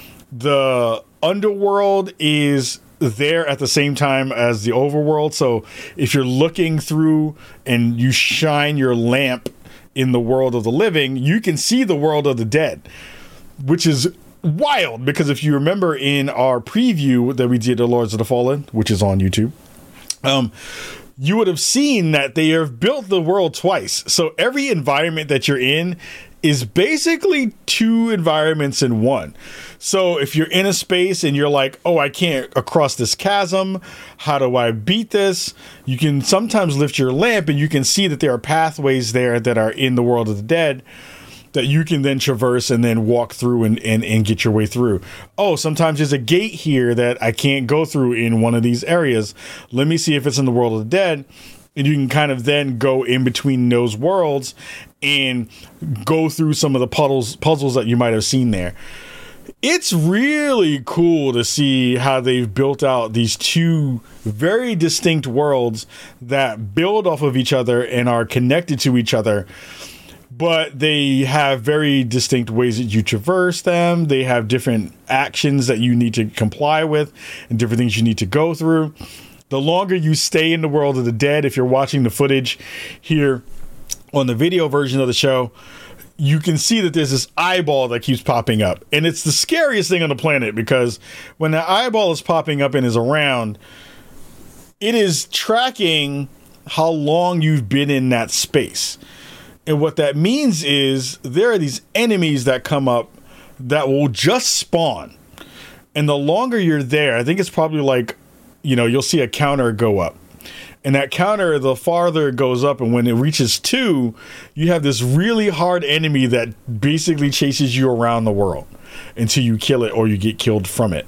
The underworld is there at the same time as the overworld. So if you're looking through and you shine your lamp in the world of the living, you can see the world of the dead, which is wild, because if you remember in our preview that we did of Lords of the Fallen, which is on YouTube, um, you would have seen that they have built the world twice. So every environment that you're in is basically two environments in one. So if you're in a space and you're like, oh, I can't across this chasm, how do I beat this? You can sometimes lift your lamp and you can see that there are pathways there that are in the world of the dead that you can then traverse and then walk through and, and, and get your way through. Oh, sometimes there's a gate here that I can't go through in one of these areas. Let me see if it's in the world of the dead. And you can kind of then go in between those worlds and go through some of the puzzles, puzzles that you might have seen there. It's really cool to see how they've built out these two very distinct worlds that build off of each other and are connected to each other. But they have very distinct ways that you traverse them. They have different actions that you need to comply with and different things you need to go through. The longer you stay in the world of the dead, if you're watching the footage here on the video version of the show, you can see that there's this eyeball that keeps popping up. And it's the scariest thing on the planet, because when the eyeball is popping up and is around, it is tracking how long you've been in that space. And what that means is there are these enemies that come up that will just spawn. And the longer you're there, I think it's probably like, you know, you'll see a counter go up. And that counter, the farther it goes up, and when it reaches two, you have this really hard enemy that basically chases you around the world until you kill it or you get killed from it.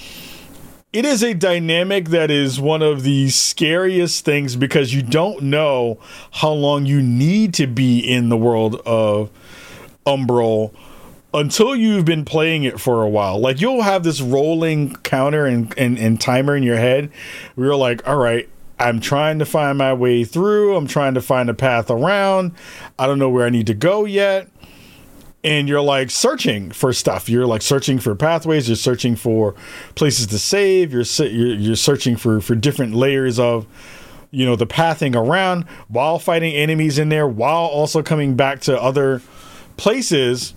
It is a dynamic that is one of the scariest things, because you don't know how long you need to be in the world of Umbral until you've been playing it for a while. Like, you'll have this rolling counter and, and, and timer in your head where you're like, all right, I'm trying to find my way through. I'm trying to find a path around. I don't know where I need to go yet. And you're like searching for stuff. You're like searching for pathways. You're searching for places to save. You're you're, you're searching for, for different layers of, you know, the pathing around while fighting enemies in there, while also coming back to other places.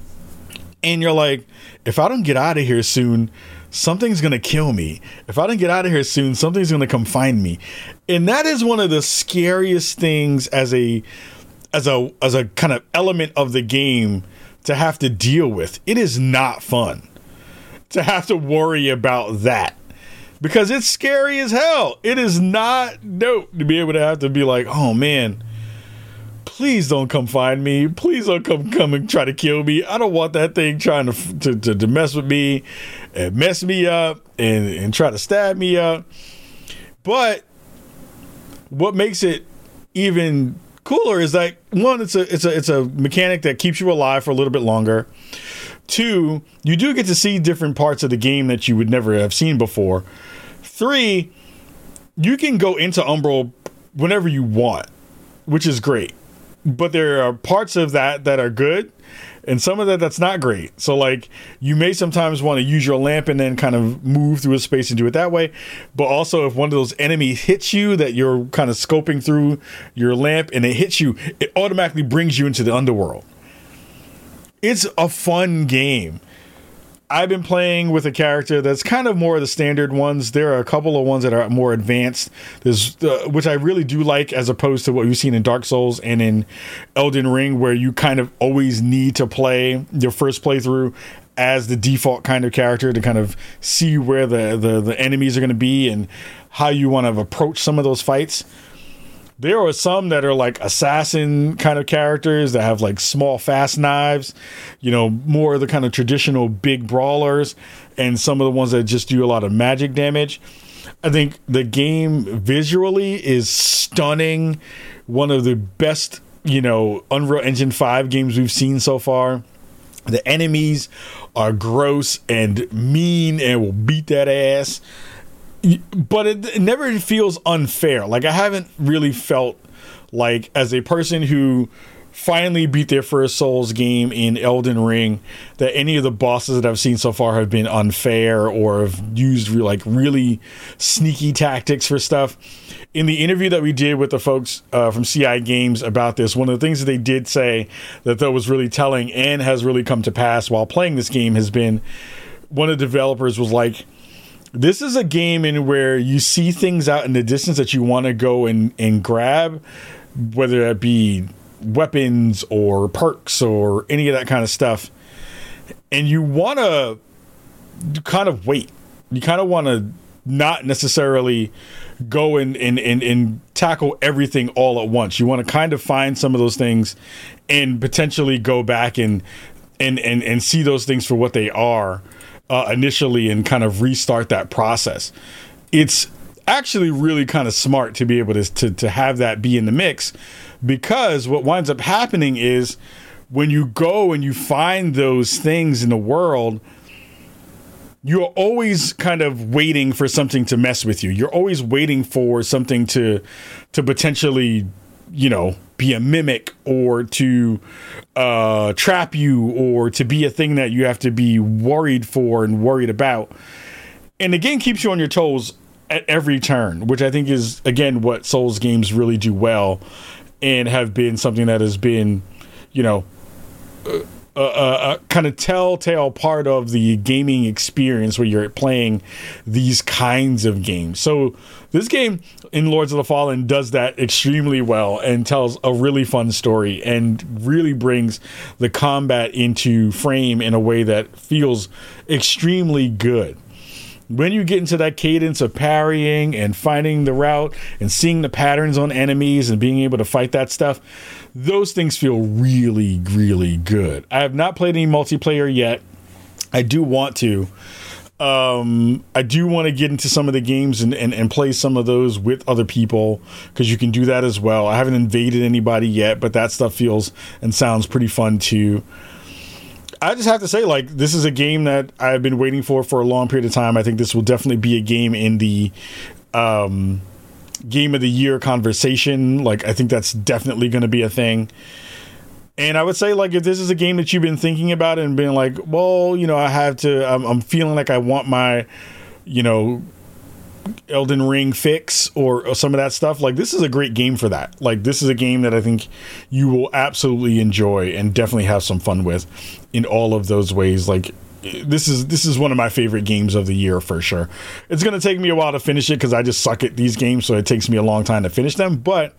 And you're like, if I don't get out of here soon, something's going to kill me. If I don't get out of here soon, something's going to come find me. And that is one of the scariest things as a as a as a kind of element of the game to have to deal with. It is not fun to have to worry about that, because it's scary as hell. It is not dope to be able to have to be like, oh man, please don't come find me. Please don't come come and try to kill me. I don't want that thing trying to to, to, to mess with me and mess me up and, and try to stab me up. But what makes it even cooler is that, one, it's a it's a it's a mechanic that keeps you alive for a little bit longer. Two, you do get to see different parts of the game that you would never have seen before. Three, you can go into Umbral whenever you want, which is great. But there are parts of that that are good, and some of that that's not great. So, like, you may sometimes want to use your lamp and then kind of move through a space and do it that way. But also, if one of those enemies hits you that you're kind of scoping through your lamp and it hits you, it automatically brings you into the underworld. It's a fun game. I've been playing with a character that's kind of more of the standard ones. There are a couple of ones that are more advanced, There's, uh, which I really do like, as opposed to what we've seen in Dark Souls and in Elden Ring, where you kind of always need to play your first playthrough as the default kind of character to kind of see where the, the, the enemies are going to be and how you want to approach some of those fights. There are some that are like assassin kind of characters that have like small, fast knives, you know, more of the kind of traditional big brawlers, and some of the ones that just do a lot of magic damage. I think the game visually is stunning. One of the best, you know, Unreal Engine five games we've seen so far. The enemies are gross and mean and will beat that ass. But it, it never feels unfair. Like, I haven't really felt like as a person who finally beat their first Souls game in Elden Ring, that any of the bosses that I've seen so far have been unfair or have used re- like really sneaky tactics for stuff. In the interview that we did with the folks uh, from C I Games about this, one of the things that they did say that that was really telling and has really come to pass while playing this game has been, one of the developers was like, this is a game in where you see things out in the distance that you want to go and, and grab, whether that be weapons or perks or any of that kind of stuff, and you want to kind of wait. You kind of want to not necessarily go and, and, and, and tackle everything all at once. You want to kind of find some of those things and potentially go back and and and, and see those things for what they are uh, initially, and kind of restart that process. It's actually really kind of smart to be able to, to to have that be in the mix, because what winds up happening is when you go and you find those things in the world, you're always kind of waiting for something to mess with you. You're always waiting for something to to potentially, you know, be a mimic, or to uh, trap you, or to be a thing that you have to be worried for and worried about. And the game keeps you on your toes at every turn, which I think is, again, what Souls games really do well, and have been something that has been, you know, a, a, a kind of telltale part of the gaming experience where you're playing these kinds of games. So this game in Lords of the Fallen does that extremely well and tells a really fun story and really brings the combat into frame in a way that feels extremely good. When you get into that cadence of parrying and finding the route and seeing the patterns on enemies and being able to fight that stuff, those things feel really, really good. I have not played any multiplayer yet. I do want to. Um, I do want to get into some of the games and, and, and play some of those with other people, because you can do that as well. I haven't invaded anybody yet, but that stuff feels and sounds pretty fun too. I just have to say, like, this is a game that I've been waiting for for a long period of time. I think this will definitely be a game in the um, game of the year conversation. Like, I think that's definitely going to be a thing. And I would say, like, if this is a game that you've been thinking about and been like, well, you know, I have to, I'm, I'm feeling like I want my, you know, Elden Ring fix or, or some of that stuff, like, this is a great game for that. Like, this is a game that I think you will absolutely enjoy and definitely have some fun with in all of those ways. Like, this is this is one of my favorite games of the year for sure. It's going to take me a while to finish it because I just suck at these games, so it takes me a long time to finish them. But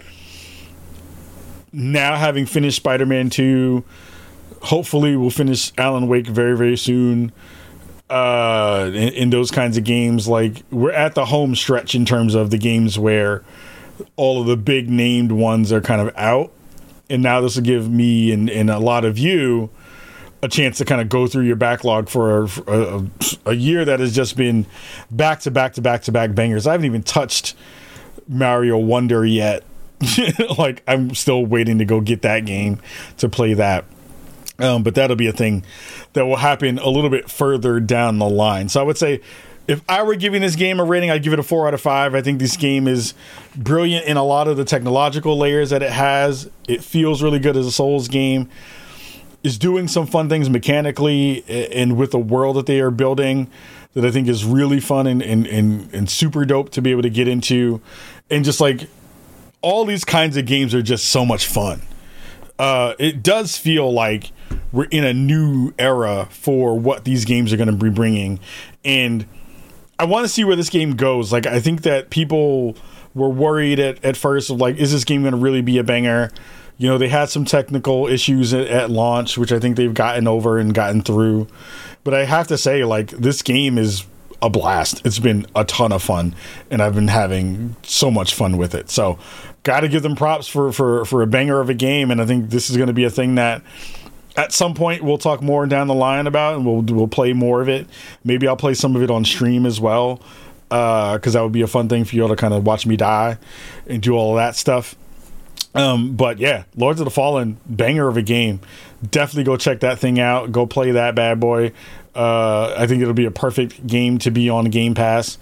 now, having finished Spider-Man two, hopefully we'll finish Alan Wake very, very soon. Uh, in, in those kinds of games, like, we're at the home stretch in terms of the games where all of the big named ones are kind of out, and now this will give me and, and a lot of you a chance to kind of go through your backlog for a, a, a year that has just been back to back to back to back bangers. I haven't even touched Mario Wonder yet. Like, I'm still waiting to go get that game to play that. Um, but that'll be a thing that will happen a little bit further down the line. So I would say, if I were giving this game a rating, I'd give it a four out of five. I think this game is brilliant in a lot of the technological layers that it has. It feels really good as a Souls game. It's doing some fun things mechanically and with the world that they are building that I think is really fun and, and, and, and super dope to be able to get into. And just, like, all these kinds of games are just so much fun. Uh, it does feel like we're in a new era for what these games are going to be bringing. And I want to see where this game goes. Like, I think that people were worried at, at first of, like, is this game going to really be a banger? You know, they had some technical issues at, at launch, which I think they've gotten over and gotten through. But I have to say, like, this game is a blast. It's been a ton of fun, and I've been having so much fun with it. So, got to give them props for, for, for a banger of a game, and I think this is going to be a thing that at some point we'll talk more down the line about, and we'll we'll play more of it. Maybe I'll play some of it on stream as well, because uh, that would be a fun thing for you all to kind of watch me die and do all of that stuff. Um, but yeah, Lords of the Fallen, banger of a game. Definitely go check that thing out. Go play that bad boy. Uh, I think it'll be a perfect game to be on Game Pass.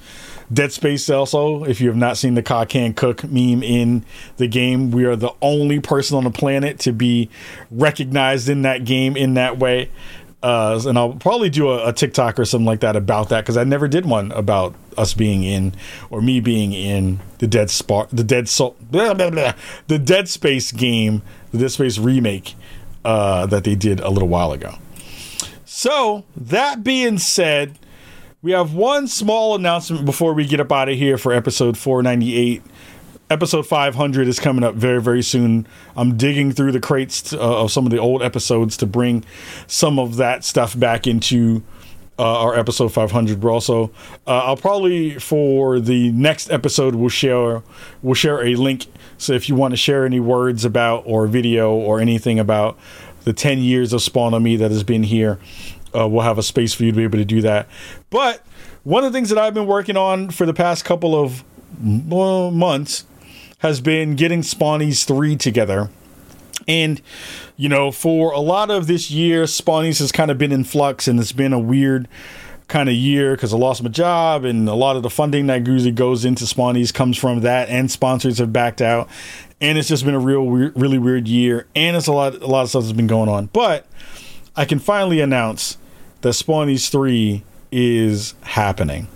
Dead Space also, if you have not seen the Ka Can Cook meme in the game, we are the only person on the planet to be recognized in that game in that way. Uh, and I'll probably do a, a TikTok or something like that about that, because I never did one about us being in, or me being in the Dead Spark, the Dead Soul, blah, blah, blah, the Dead Space game, the Dead Space remake uh, that they did a little while ago. So that being said, we have one small announcement before we get up out of here for episode four ninety-eight. Episode five hundred is coming up very, very soon. I'm digging through the crates uh, of some of the old episodes to bring some of that stuff back into uh, our episode five hundred. We're also, uh, I'll probably, for the next episode, we'll share, we'll share a link. So if you want to share any words about, or video, or anything about the ten years of Spawn on Me that has been here, uh, we'll have a space for you to be able to do that. But one of the things that I've been working on for the past couple of well, months has been getting Spawnies three together. And, you know, for a lot of this year, Spawnies has kind of been in flux, and it's been a weird kind of year because I lost my job, and a lot of the funding that usually goes into Spawnies comes from that, and sponsors have backed out. And it's just been a real, weird, really weird year, and it's a lot, a lot of stuff that's been going on. But I can finally announce that Spawnies three is happening.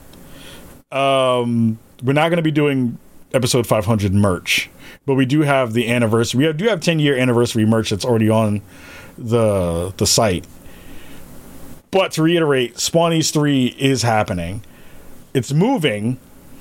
Um, we're not going to be doing episode five hundred merch, but we do have the anniversary. We have, do have ten year anniversary merch that's already on the the site. But to reiterate, Spawnies three is happening. It's moving.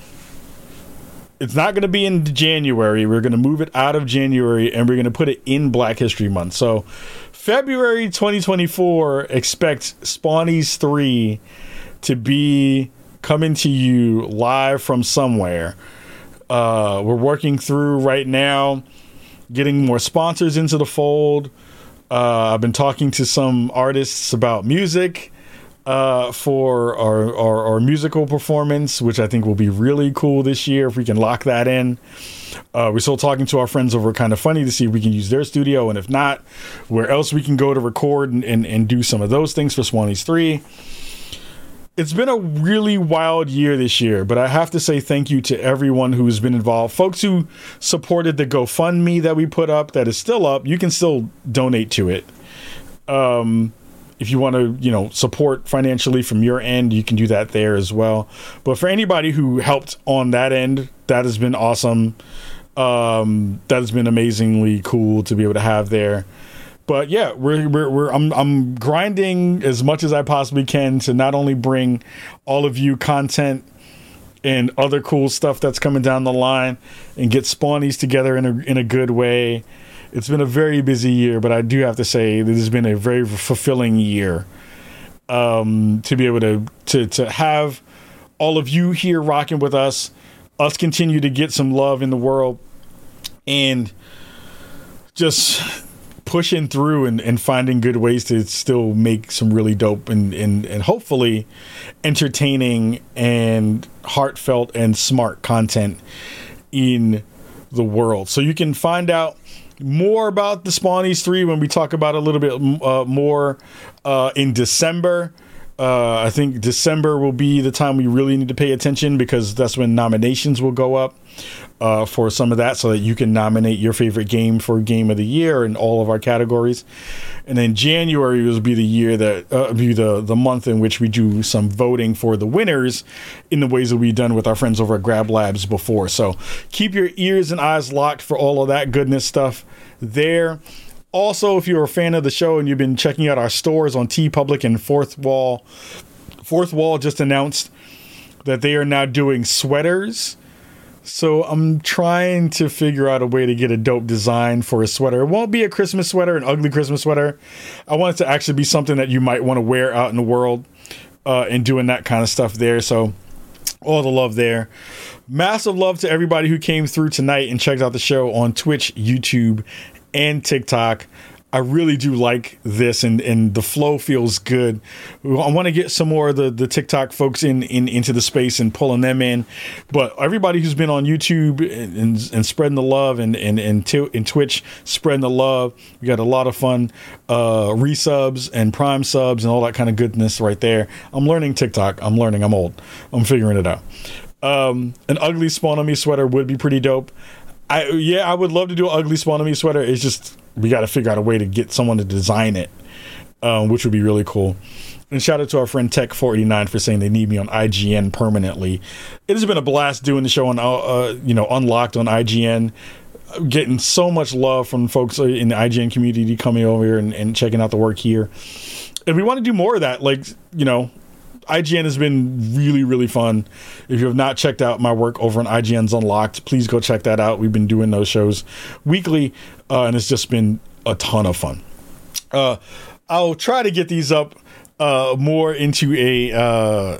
It's not going to be in January. We're going to move it out of January, and we're going to put it in Black History Month. So February twenty twenty-four, expect Spawnies three to be coming to you live from somewhere. Uh, we're working through right now getting more sponsors into the fold. Uh, I've been talking to some artists about music uh, for our, our, our musical performance, which I think will be really cool this year if we can lock that in. Uh, we're still talking to our friends over Kind of Funny to see if we can use their studio, and if not, where else we can go to record and, and, and do some of those things for Spawnies three. It's been a really wild year this year, but I have to say thank you to everyone who's been involved. Folks who supported the GoFundMe that we put up, that is still up. You can still donate to it. Um, if you want to, you know, support financially from your end, you can do that there as well. But for anybody who helped on that end, that has been awesome. Um, that has been amazingly cool to be able to have there. But yeah, we're, we're, we're, I'm, I'm grinding as much as I possibly can to not only bring all of you content and other cool stuff that's coming down the line, and get Spawnies together in a, in a good way. It's been a very busy year, but I do have to say this has been a very fulfilling year. Um, to be able to, to, to have all of you here rocking with us, us continue to get some love in the world, and just pushing through and, and finding good ways to still make some really dope and, and, and hopefully entertaining and heartfelt and smart content in the world. So you can find out more about the Spawnies three when we talk about it a little bit uh, more uh, in December. Uh, I think December will be the time we really need to pay attention, because that's when nominations will go up uh, for some of that, so that you can nominate your favorite game for Game of the Year in all of our categories. And then January will be the year that uh, be the the month in which we do some voting for the winners in the ways that we've done with our friends over at Grab Labs before. So keep your ears and eyes locked for all of that goodness stuff there. Also, if you're a fan of the show and you've been checking out our stores on TeePublic and Fourth Wall, Fourth Wall just announced that they are now doing sweaters. So I'm trying to figure out a way to get a dope design for a sweater. It won't be a Christmas sweater, an ugly Christmas sweater. I want it to actually be something that you might want to wear out in the world, uh, and doing that kind of stuff there. So all the love there. Massive love to everybody who came through tonight and checked out the show on Twitch, YouTube, and TikTok. I really do like this, and, and the flow feels good. I want to get some more of the, the TikTok folks in, in into the space and pulling them in. But everybody who's been on YouTube and, and, and spreading the love, and and and, t- and Twitch spreading the love, we got a lot of fun uh, resubs and prime subs and all that kind of goodness right there. I'm learning TikTok. I'm learning. I'm old. I'm figuring it out. Um, an ugly Spawn on Me sweater would be pretty dope. I yeah, I would love to do an ugly Spawn on Me sweater. It's just we got to figure out a way to get someone to design it, um, which would be really cool. And shout out to our friend Tech four eighty-nine for saying they need me on I G N permanently. It has been a blast doing the show on, uh, you know, Unlocked on I G N. Getting so much love from folks in the I G N community coming over here and, and checking out the work here. And we want to do more of that. Like, you know, I G N has been really, really fun. If you have not checked out my work over on I G N's Unlocked, please go check that out. We've been doing those shows weekly, uh, and it's just been a ton of fun. Uh, I'll try to get these up uh, more into a uh,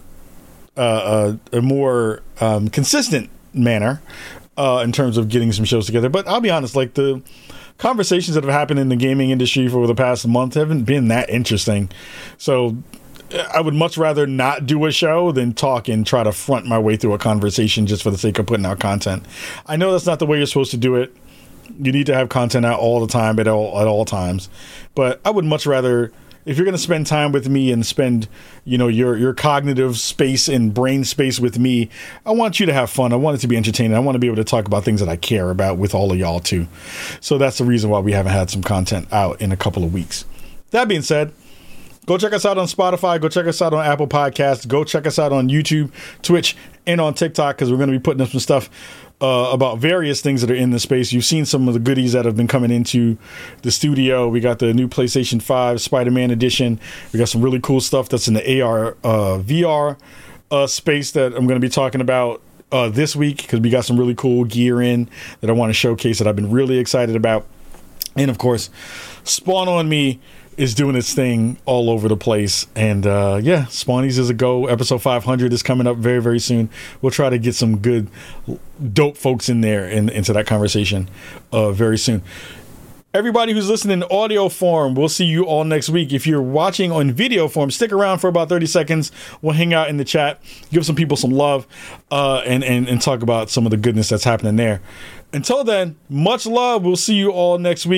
uh, a more um, consistent manner uh, in terms of getting some shows together. But I'll be honest, like the conversations that have happened in the gaming industry for the past month haven't been that interesting. So I would much rather not do a show than talk and try to front my way through a conversation just for the sake of putting out content. I know that's not the way you're supposed to do it. You need to have content out all the time at all at all times. But I would much rather, if you're going to spend time with me and spend, you know, your your cognitive space and brain space with me, I want you to have fun. I want it to be entertaining. I want to be able to talk about things that I care about with all of y'all too. So that's the reason why we haven't had some content out in a couple of weeks. That being said, go check us out on Spotify. Go check us out on Apple Podcasts. Go check us out on YouTube, Twitch, and on TikTok, because we're going to be putting up some stuff uh, about various things that are in the space. You've seen some of the goodies that have been coming into the studio. We got the new PlayStation five Spider-Man edition. We got some really cool stuff that's in the A R, uh, V R uh, space that I'm going to be talking about uh, this week, because we got some really cool gear in that I want to showcase that I've been really excited about. And, of course, Spawn on Me is doing its thing all over the place. And uh yeah, Spawnies is a go. Episode five hundred is coming up very, very soon. We'll try to get some good, dope folks in there and into that conversation uh very soon. Everybody who's listening in audio form, we'll see you all next week. If you're watching on video form, stick around for about thirty seconds. We'll hang out in the chat, give some people some love, uh and and, and talk about some of the goodness that's happening there. Until then, much love. We'll see you all next week.